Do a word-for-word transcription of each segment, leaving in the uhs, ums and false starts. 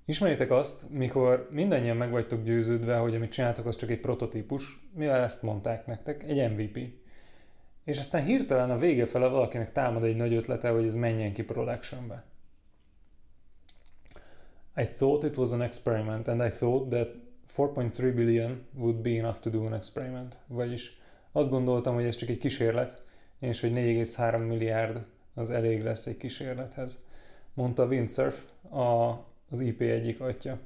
Ismeritek azt, mikor mindannyian meg vagytok győződve, hogy amit csináltok, az csak egy prototípus, mivel ezt mondták nektek, egy em vé pé. És aztán hirtelen a vége fele valakinek támad egy nagy ötlete, hogy ez menjen ki productionbe. I thought it was an experiment, and I thought that four point three billion would be enough to do an experiment. Vagyis azt gondoltam, hogy ez csak egy kísérlet, és hogy négy egész három milliárd az elég lesz egy kísérlethez, mondta Windsurf, a, az i pé egyik atya.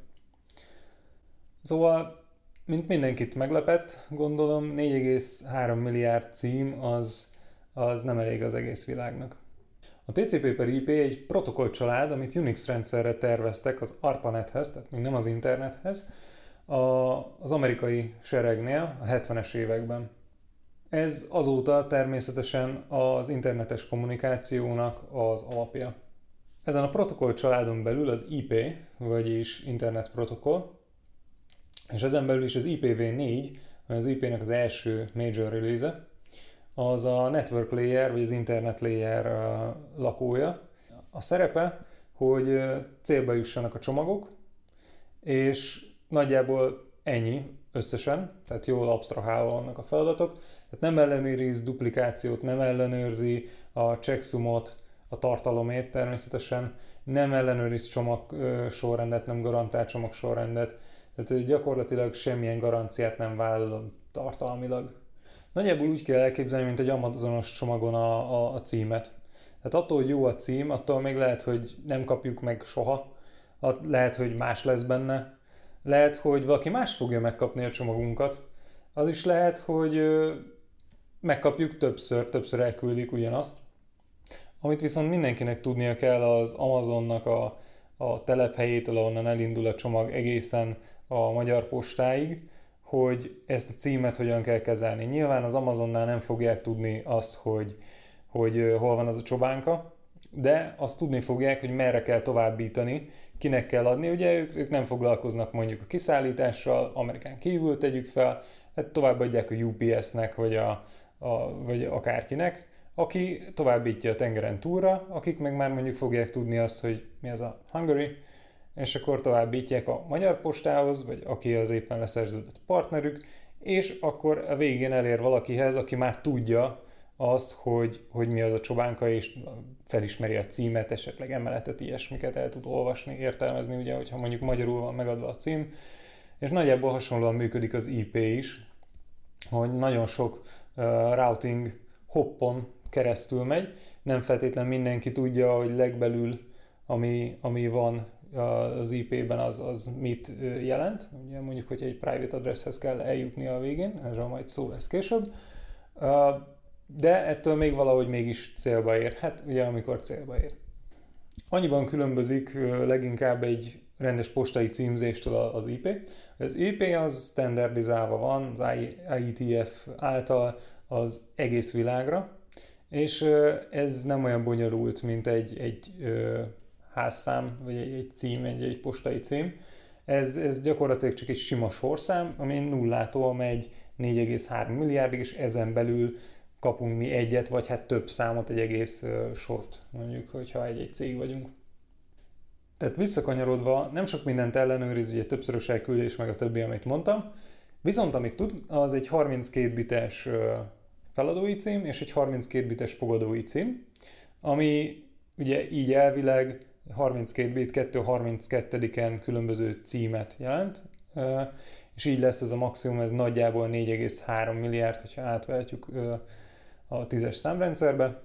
Szóval, mint mindenkit meglepett, gondolom négy egész három milliárd cím az, az nem elég az egész világnak. A té cé pé per i pé egy protokollcsalád, amit Unix rendszerre terveztek az ARPANET-hez, tehát még nem az internethez, a, az amerikai seregnél a hetvenes években. Ez azóta természetesen az internetes kommunikációnak az alapja. Ezen a protokollcsaládon belül az i pé, vagyis Internet Protocol, és ezen belül is az i pé vé négy, az i pé-nek az első major release-e, az a network layer, vagy az internet layer lakója. A szerepe, hogy célba jussanak a csomagok, és nagyjából ennyi összesen, tehát jól absztrahálva vannak a feladatok. Tehát nem ellenőriz duplikációt, nem ellenőrzi a checksumot, a tartalomét természetesen, nem ellenőriz csomag sorrendet, nem garantál csomag sorrendet, tehát gyakorlatilag semmilyen garanciát nem vállal tartalmilag. Nagyjából úgy kell elképzelni, mint egy Amazonos csomagon a, a, a címet. Tehát attól, hogy jó a cím, attól még lehet, hogy nem kapjuk meg soha, lehet, hogy más lesz benne, lehet, hogy valaki más fogja megkapni a csomagunkat, az is lehet, hogy megkapjuk többször, többször elküldik ugyanazt. Amit viszont mindenkinek tudnia kell az Amazonnak a, a telephelyétől, ahonnan elindul a csomag egészen a Magyar Postáig, hogy ezt a címet hogyan kell kezelni. Nyilván az Amazonnál nem fogják tudni azt, hogy, hogy hol van az a csobánka, de azt tudni fogják, hogy merre kell továbbítani, kinek kell adni. Ugye ők, ők nem foglalkoznak mondjuk a kiszállítással, Amerikán kívül tegyük fel, hát továbbadják a u pé es-nek, vagy, a, a, vagy akárkinek, aki továbbítja a tengeren túlra, akik meg már mondjuk fogják tudni azt, hogy mi az a Hungary, és akkor továbbítják a Magyar Postához, vagy aki az éppen leszerződött partnerük, és akkor a végén elér valakihez, aki már tudja azt, hogy, hogy mi az a csobánka, és felismeri a címet, esetleg emeletet, ilyesmiket el tud olvasni, értelmezni, ugye, hogyha mondjuk magyarul van megadva a cím. És nagyjából hasonlóan működik az i pé is, hogy nagyon sok uh, routing hoppon keresztül megy, nem feltétlenül mindenki tudja, hogy legbelül, ami, ami van az i pé-ben, az, az mit jelent. Ugye mondjuk, hogy egy private addresshez kell eljutni a végén, erről majd szó lesz később. De ettől még valahogy mégis célba ér. Hát ugye amikor célba ér. Annyiban különbözik leginkább egy rendes postai címzéstől az i pé. Az i pé az standardizálva van az i e té ef által az egész világra, és ez nem olyan bonyolult, mint egy, egy házszám, vagy egy, egy cím, egy, egy postai cím. Ez, ez gyakorlatilag csak egy sima sorszám, ami nullától megy négy egész három milliárdig, és ezen belül kapunk mi egyet, vagy hát több számot, egy egész uh, sort, mondjuk, hogyha egy-egy cég vagyunk. Tehát visszakanyarodva, nem sok mindent ellenőriz, ugye többszörös elküldés, meg a többi, amit mondtam, viszont amit tud, az egy harminckét bites uh, feladói cím, és egy harminckét bites fogadói cím, ami ugye így elvileg harminckét bit kettő harminckettediken különböző címet jelent, és így lesz ez a maximum, ez nagyjából négy egész három milliárd, hogyha átvehetjük a tízes számrendszerbe.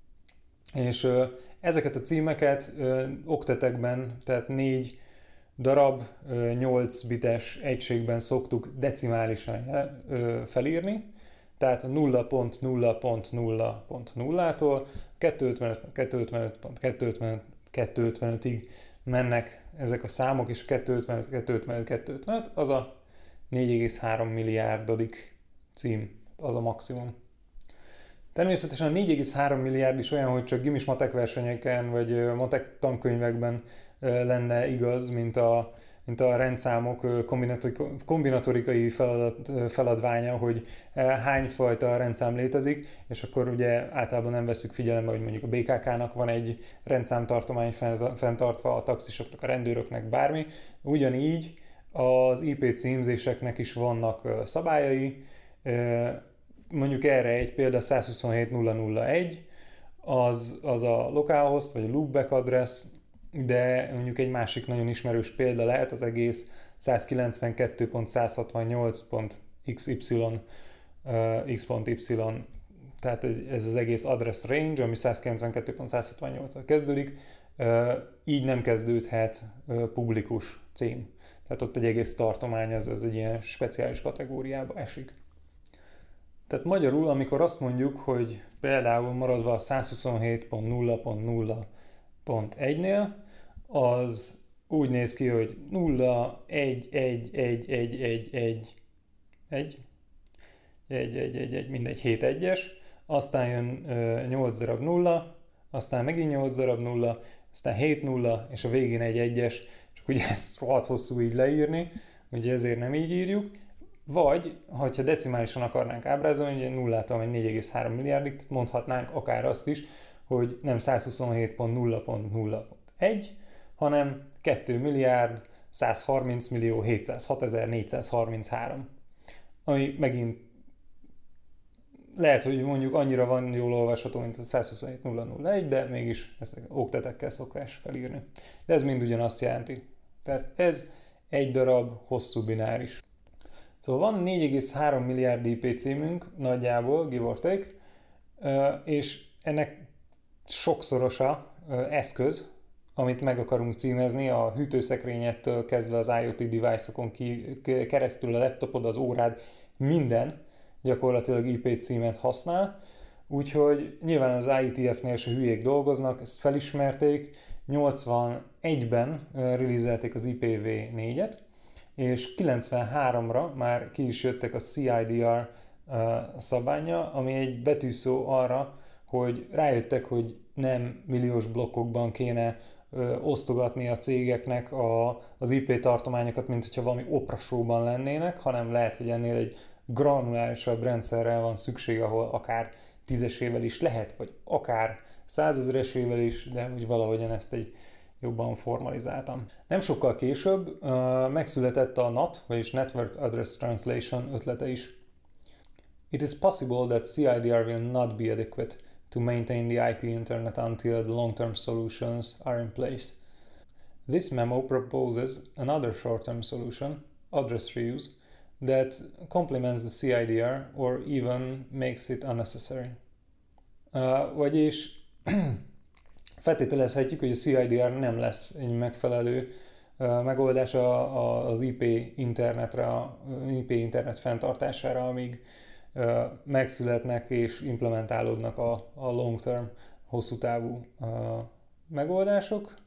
És ezeket a címeket oktetekben, tehát négy darab nyolc bites egységben szoktuk decimálisan felírni, tehát a nulla pont nulla pont nulla pont nullától kétszázötvenöt pont kétszázötvenötig mennek ezek a számok, és kétszázötvenöt kétszázötvenöt kétszázötvenöt az a négy egész három milliárdodik cím, az a maximum. Természetesen a négy egész három milliárd is olyan, hogy csak gimis matek versenyeken, vagy matek tankönyvekben lenne igaz, mint a, mint a rendszámok kombinatorikai feladat, feladványa, hogy hány fajta rendszám létezik, és akkor ugye általában nem veszük figyelembe, hogy mondjuk a bé ká ká-nak van egy rendszámtartomány fenntartva, a taxisoknak, a rendőröknek, bármi. Ugyanígy az i pé címzéseknek is vannak szabályai, mondjuk erre egy példa száz huszonhét nulla nulla egy, az, az a localhost, vagy a loopback address, de mondjuk egy másik nagyon ismerős példa lehet az egész száz kilencvenkettő pont száz hatvannyolc pont x y, x.y, tehát ez, ez az egész address range, ami száz kilencvenkettő pont száz hatvannyolccal kezdődik, így nem kezdődhet publikus cím. Tehát ott egy egész tartomány, az, az egy ilyen speciális kategóriába esik. Tehát magyarul, amikor azt mondjuk, hogy például maradva a száz huszonhét pont nulla pont nulla pont egy-nél, az úgy néz ki, hogy nulla, egy, egy, egy, egy, egy, egy, egy, egy, egy, egy, egy, mindegy, hét egyes, aztán jön nyolc darab nulla, aztán megint nyolc darab nulla, aztán hét nulla, és a végén egy egyes, csak ugye ezt rohadt hosszú így leírni, ugye ezért nem így írjuk. Vagy, ha decimálisan akarnánk ábrázolni, ugye nullától egy négy egész három milliárdig, mondhatnánk akár azt is, hogy nem száz huszonhét pont nulla pont nulla pont egy, hanem két milliárd száz harminc millió hétszázhat ezer négyszázharminchárom. Ami megint lehet, hogy mondjuk annyira van jól olvasható, mint a száz huszonhét nulla nulla egy, de mégis ezt oktetekkel szokás felírni. De ez mind ugyanazt jelenti. Tehát ez egy darab hosszú bináris. Szóval van négy egész három milliárd i pé címünk, nagyjából, give or take, és ennek sokszorosa eszköz, amit meg akarunk címezni, a hűtőszekrényettől kezdve az IoT device-okon keresztül a laptopod, az órád, minden gyakorlatilag i pé címet használ, úgyhogy nyilván az i e té ef-nél se hülyék dolgoznak, ezt felismerték, nyolcvanegyben releaselték az i pé vé négyet, és kilencvenháromra már ki is jöttek a cé i dé er szabványa, ami egy betűszó arra, hogy rájöttek, hogy nem milliós blokkokban kéne ö, osztogatni a cégeknek a, az i pé tartományokat, mint hogyha valami oprasóban lennének, hanem lehet, hogy ennél egy granulárisabb rendszerrel van szükség, ahol akár tízesével is lehet, vagy akár százezeresével is, de úgy valahogyan ezt egy jobban formalizáltam. Nem sokkal később uh, megszületett a NAT, vagyis Network Address Translation ötlete is. It is possible that cé i dé er will not be adequate to maintain the i pé internet until the long-term solutions are in place. This memo proposes another short-term solution, address reuse, that complements the cé i dé er or even makes it unnecessary. Uh, vagyis feltételezhetjük, hogy a cé i dé er nem lesz egy megfelelő uh, megoldás a, a, az i pé internetre, a i pé internet fenntartására, amíg uh, megszületnek és implementálódnak a, a long-term, hosszú távú uh, megoldások.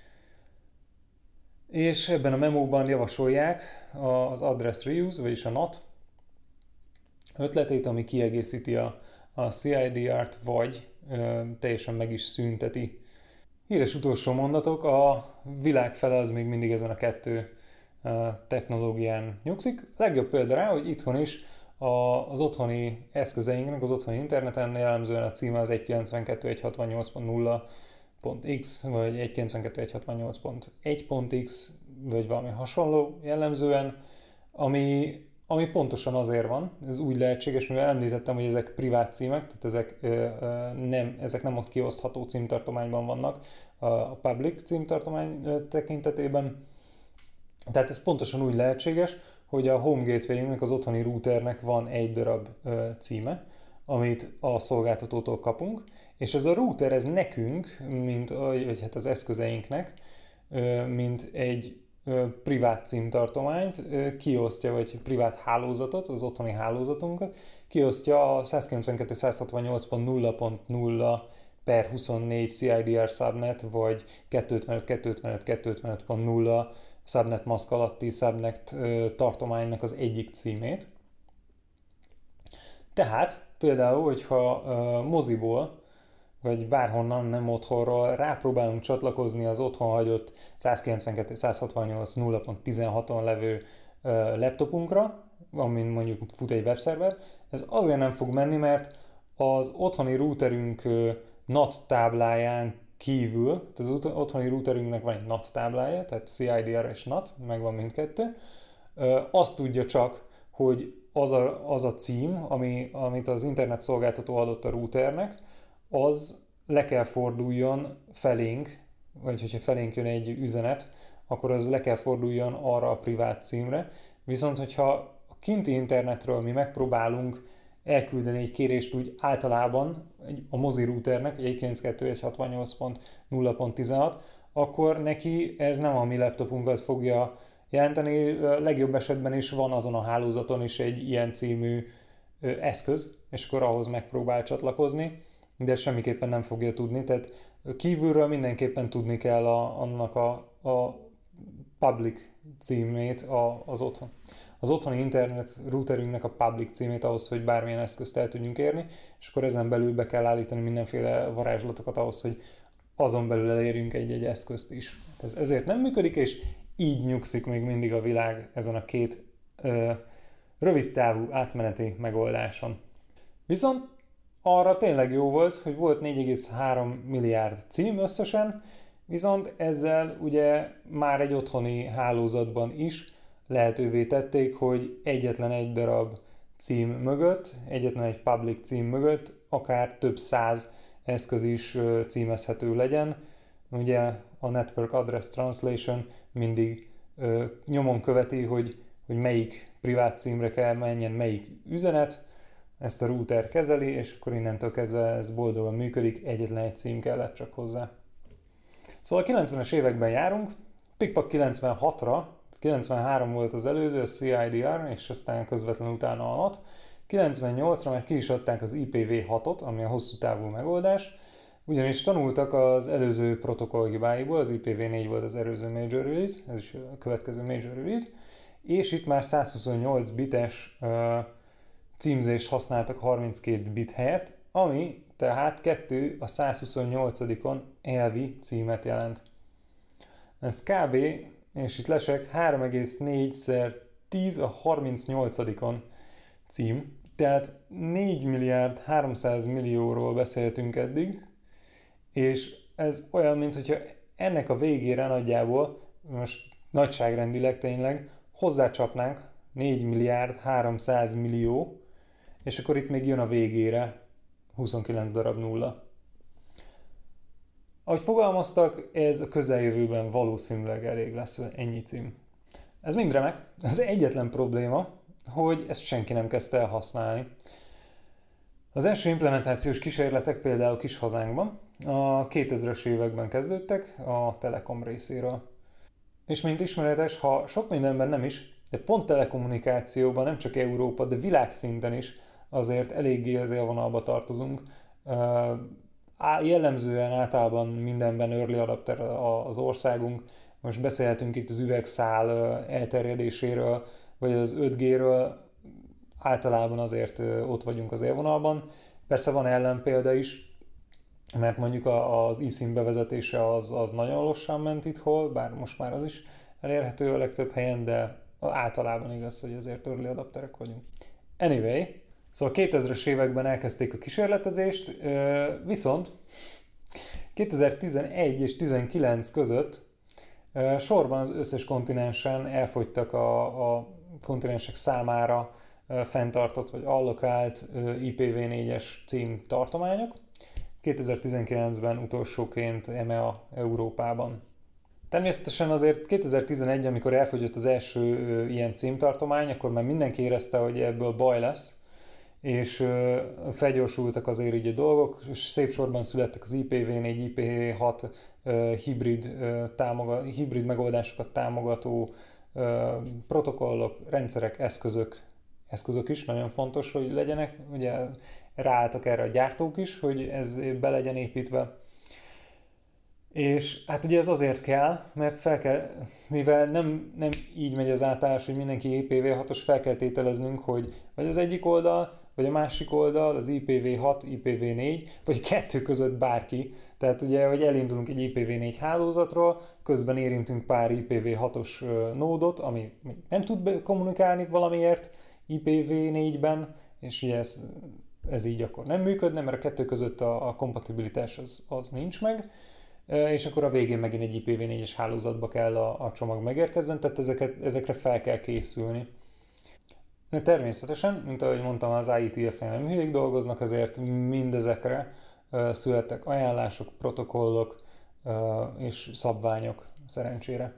És ebben a memóban javasolják az address reuse, vagyis a NAT ötletét, ami kiegészíti a, a cé i dé er-t, vagy ö, teljesen meg is szünteti. Híres utolsó mondatok, a világ fele az még mindig ezen a kettő ö, technológián nyugszik. A legjobb példa rá, hogy itthon is a, az otthoni eszközeinknek, az otthoni interneten jellemzően a címe az egy kilencvenkettő pont egy hatvannyolc pont nulla pont x, vagy egy kilencvenkettő pont egy hatvannyolc pont egy pont x, vagy valami hasonló jellemzően, ami, ami pontosan azért van, ez úgy lehetséges, mivel említettem, hogy ezek privát címek, tehát ezek, ö, ö, nem, ezek nem ott kiosztható címtartományban vannak a public címtartomány tekintetében. Tehát ez pontosan úgy lehetséges, hogy a home gateway-ünknek, az otthoni routernek van egy darab ö, címe, amit a szolgáltatótól kapunk, és ez a router, ez nekünk, mint vagy hát az eszközeinknek, mint egy privát címtartományt kiosztja, vagy privát hálózatot, az otthoni hálózatunkat, kiosztja a száz kilencvenkettő pont száz hatvannyolc pont nulla pont nulla per huszonnégy cé i dé er subnet, vagy kétszázötvenöt pont kétszázötvenöt pont kétszázötvenöt pont nulla subnet maszk alatti subnet tartománynak az egyik címét. Tehát például, hogyha moziból vagy bárhonnan, nem otthonról rápróbálunk csatlakozni az otthon hagyott száz kilencvenkettő száz hatvannyolc nulla pont tizenhaton levő laptopunkra, amin mondjuk fut egy webszerver, ez azért nem fog menni, mert az otthoni routerünk en á té tábláján kívül, tehát az otthoni routerünknek van egy en á té táblája, tehát cé i dé er és en á té, megvan mindkettő, azt tudja csak, hogy az a, az a cím, ami, amit az internet szolgáltató adott a routernek, az le kell forduljon felénk, vagy hogyha felénk jön egy üzenet, akkor az le kell forduljon arra a privát címre. Viszont, hogyha a kinti internetről mi megpróbálunk elküldeni egy kérést úgy általában a mozi routernek, egy kilencvenkettő egy hatvannyolc pont nulla pont tizenhat, akkor neki ez nem a mi laptopunkat fogja jelenteni. Legjobb esetben is van azon a hálózaton is egy ilyen című eszköz, és akkor ahhoz megpróbál csatlakozni, de semmiképpen nem fogja tudni. Tehát kívülről mindenképpen tudni kell a, annak a, a public címét a, az otthon. Az otthoni internet routerünknek a public címét ahhoz, hogy bármilyen eszközt el tudjunk érni, és akkor ezen belül be kell állítani mindenféle varázslatokat ahhoz, hogy azon belül elérjünk egy-egy eszközt is. Ez ezért nem működik, és így nyugszik még mindig a világ ezen a két ö, rövidtávú átmeneti megoldáson. Viszont arra tényleg jó volt, hogy volt négy egész három milliárd cím összesen, viszont ezzel ugye már egy otthoni hálózatban is lehetővé tették, hogy egyetlen egy darab cím mögött, egyetlen egy public cím mögött akár több száz eszköz is címezhető legyen. Ugye a Network Address Translation mindig ö, nyomon követi, hogy, hogy melyik privát címre kell menjen melyik üzenet, ezt a router kezeli, és akkor innentől kezdve ez boldogan működik, egyetlen egy cím kellett csak hozzá. Szóval a kilencvenes években járunk, Pikpak kilencvenhatra, kilencvenhárom volt az előző, a cé i dé er, és aztán közvetlenül utána a en á té. kilencvennyolcra már ki is adták az i pé vé hatot, ami a hosszú távú megoldás, ugyanis tanultak az előző protokoll hibáiból, az i pé vé négy volt az előző major release, ez is a következő major release, és itt már százhuszonnyolc bites uh, címzést használtak harminckét bit helyett, ami tehát kettő a százhuszonnyolcadikon elvi címet jelent. Ez kb. És itt lesek három egész négy szer tíz a harmincnyolcadikon cím, tehát négy milliárd háromszáz millióról beszéltünk eddig, és ez olyan, mintha ennek a végére nagyjából, most nagyságrendileg tényleg, hozzácsapnánk négy milliárd háromszáz millió, és akkor itt még jön a végére huszonkilenc darab nulla. Ahogy fogalmaztak, ez a közeljövőben valószínűleg elég lesz ennyi cím. Ez mind remek. Az egyetlen probléma, hogy ezt senki nem kezdte el használni. Az első implementációs kísérletek például kis hazánkban a kétezres években kezdődtek a Telekom részéről. És mint ismeretes, ha sok mindenben nem is, de pont telekommunikációban nem csak Európa, de világszinten is azért eléggé az élvonalba tartozunk. Jellemzően általában mindenben early adapter az országunk. Most beszélhetünk itt az üvegszál elterjedéséről, vagy az öt G-ről, általában azért ott vagyunk az élvonalban. Persze van ellenpélda is, mert mondjuk az eSIM bevezetése az, az nagyon lassan ment itthol, bár most már az is elérhető a legtöbb helyen, de általában igaz, hogy azért early adapterek vagyunk. Anyway, szóval kétezres években elkezdték a kísérletezést, viszont kétezer-tizenegy és tizenkilenc között sorban az összes kontinensen elfogytak a, a kontinensek számára fenntartott vagy allokált i pé vé négyes cím tartományok. kétezer-tizenkilencben utolsóként e em e á Európában. Természetesen azért kétezer-tizenegy, amikor elfogyott az első ilyen címtartomány, akkor már mindenki érezte, hogy ebből baj lesz, és felgyorsultak azért így a dolgok, és szép sorban születtek az i pé vé négy, i pé vé hat hibrid, támogat, hibrid megoldásokat támogató protokollok, rendszerek, eszközök, eszközök is nagyon fontos, hogy legyenek. Ugye ráálltak erre a gyártók is, hogy ez be legyen építve. És hát ugye ez azért kell, mert fel kell, mivel nem, nem így megy az átállás, hogy mindenki i pé vé hatos, fel kell tételeznünk, hogy vagy az egyik oldal vagy a másik oldal az I P v hat, I P v négy, vagy a kettő között bárki. Tehát ugye, hogy elindulunk egy I P v négy hálózatról, közben érintünk pár I P v hatos nódot, ami nem tud kommunikálni valamiért I P v négyben, és ugye ez, ez így akkor nem működne, mert a kettő között a, a kompatibilitás az, az nincs meg, és akkor a végén megint egy I P v négyes hálózatba kell a, a csomag megérkezzen, tehát ezeket, ezekre fel kell készülni. De természetesen, mint ahogy mondtam, az I E T F-nél nem hülyék dolgoznak, ezért mindezekre uh, születtek ajánlások, protokollok uh, és szabványok szerencsére.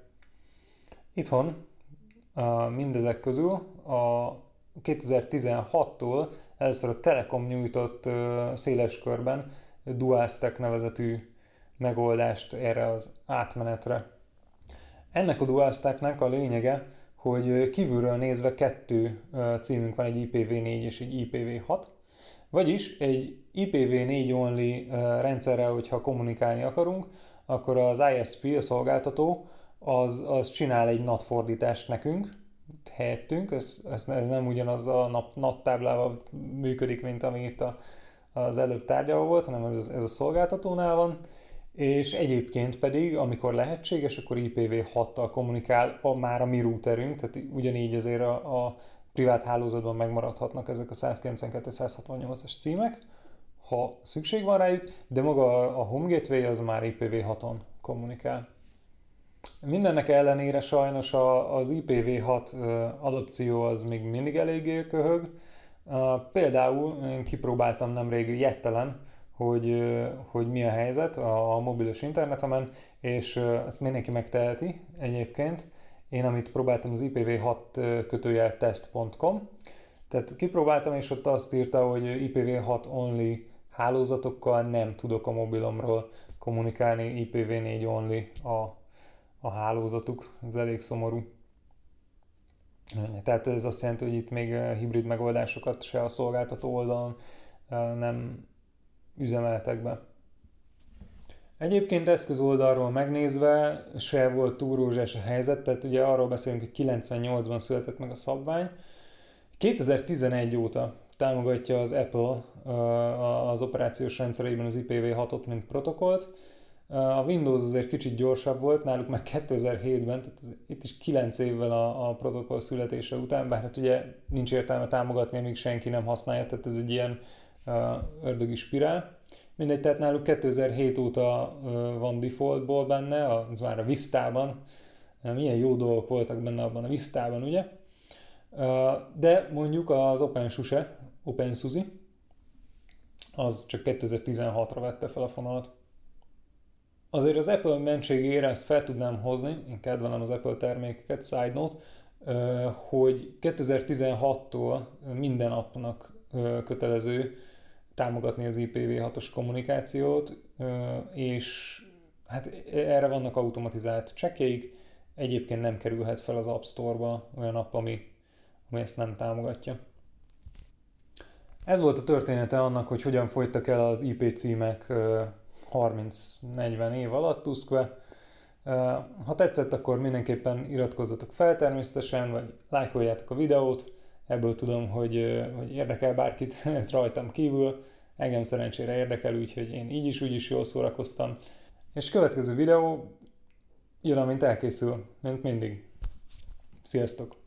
Itthon uh, mindezek közül a kétezer-tizenhattól először a Telekom nyújtott uh, széles körben Dual Stack nevezetű megoldást erre az átmenetre. Ennek a Dual Stacknek a lényege, hogy kívülről nézve kettő címünk van, egy I P v négy és egy I P v hat, vagyis egy I P v négy only rendszerrel, hogyha kommunikálni akarunk, akkor az I S P, a szolgáltató, az, az csinál egy NAT fordítást nekünk, helyettünk, ez, ez, ez nem ugyanaz a NAT táblával működik, mint ami itt a, az előbb tárgyalva volt, hanem ez, ez a szolgáltatónál van, és egyébként pedig, amikor lehetséges, akkor I P v hattal kommunikál a, már a mi routerünk, tehát ugyanígy azért a, a privát hálózatban megmaradhatnak ezek a száz kilencvenkettő száz hatvannyolcas címek, ha szükség van rájuk, de maga a Home Gateway az már I P v haton kommunikál. Mindennek ellenére sajnos az I P v hat adopció az még mindig eléggé köhög. Például én kipróbáltam nemrég jettelen, hogy, hogy mi a helyzet a, a mobilos internetemen, és ezt mindenki megteheti egyébként. Én amit próbáltam az I P v hat kötőjel test pont com, tehát kipróbáltam, és ott azt írta, hogy I P v hat only hálózatokkal nem tudok a mobilomról kommunikálni, I P v négy only a, a hálózatuk, ez elég szomorú. Tehát ez azt jelenti, hogy itt még hibrid megoldásokat se a szolgáltató oldalon nem üzemeltek be. Egyébként eszköz oldalról megnézve se volt túl rózsás a helyzet, tehát ugye arról beszélünk, hogy kilencvennyolcban született meg a szabvány. kétezer-tizenegy óta támogatja az Apple az operációs rendszereiben az I P v hatot, mint protokollt. A Windows azért kicsit gyorsabb volt, náluk már kétezer-hétben, tehát itt is kilenc évvel a, a protokoll születése után, bár hát ugye nincs értelme támogatni, amíg senki nem használja, tehát ez egy ilyen uh, ördögi spirál. Mindegy, tehát náluk kétezer-hét óta uh, van defaultból benne, az már a Vistában, milyen jó dolgok voltak benne abban a Vistában, ugye? Uh, de mondjuk az OpenSUSE, OpenSUSE, az csak kétezer-tizenhatra vette fel a fonalat. Azért az Apple mentségére ezt fel tudnám hozni, én kedvelem az Apple termékeket, side note, hogy kétezer-tizenhattól minden appnak kötelező támogatni az I P v hatos kommunikációt, és hát erre vannak automatizált csekkjeik, egyébként nem kerülhet fel az App Store-ba olyan app, ami, ami ezt nem támogatja. Ez volt a története annak, hogy hogyan folytak el az I P címek harminc-negyven év alatt tuszkve. Ha tetszett, akkor mindenképpen iratkozzatok fel természetesen, vagy lájkoljátok a videót. Ebből tudom, hogy, hogy érdekel bárkit, ez rajtam kívül. Engem szerencsére érdekel, úgyhogy én így is, úgy is jól szórakoztam. És következő videó jön, amint elkészül, mint mindig. Sziasztok!